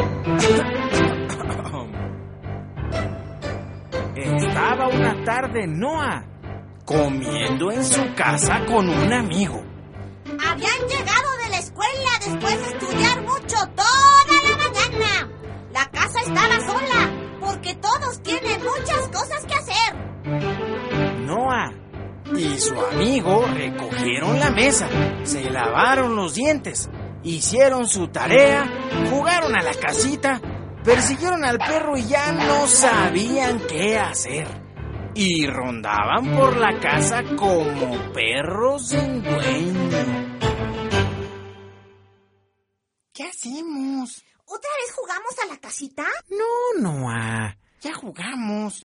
Estaba una tarde Noah comiendo en su casa con un amigo. Habían llegado de la escuela después de estudiar mucho toda la mañana. La casa estaba sola porque todos tienen muchas cosas que hacer. Noah y su amigo recogieron la mesa, se lavaron los dientes, hicieron su tarea, jugaron a la casita, persiguieron al perro y ya no sabían qué hacer. Y rondaban por la casa como perros sin dueño. ¿Qué hacemos? ¿Otra vez jugamos a la casita? No, Noah, ya jugamos.